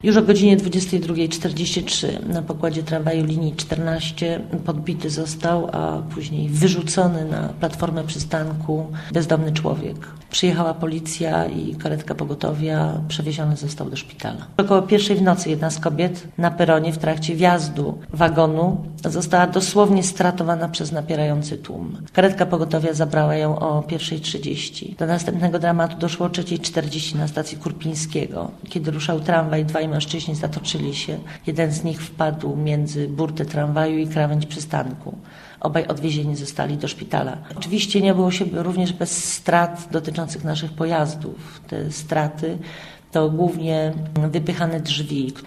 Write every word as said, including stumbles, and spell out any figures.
Już o godzinie dwudziestej drugiej czterdzieści trzy na pokładzie tramwaju linii czternaście podbity został, a później wyrzucony na platformę przystanku bezdomny człowiek. Przyjechała policja i karetka pogotowia, przewieziony został do szpitala. Około pierwszej w nocy jedna z kobiet na peronie w trakcie wjazdu wagonu została dosłownie stratowana przez napierający tłum. Karetka pogotowia zabrała ją o pierwszej trzydzieści. Do następnego dramatu doszło o trzeciej czterdzieści na stacji Kurpińskiego. Kiedy ruszał tramwaj, dwaj mężczyźni zatoczyli się. Jeden z nich wpadł między burtę tramwaju i krawędź przystanku. Obaj odwiezieni zostali do szpitala. Oczywiście nie było się również bez strat dotyczących naszych pojazdów. Te straty to głównie wypychane drzwi,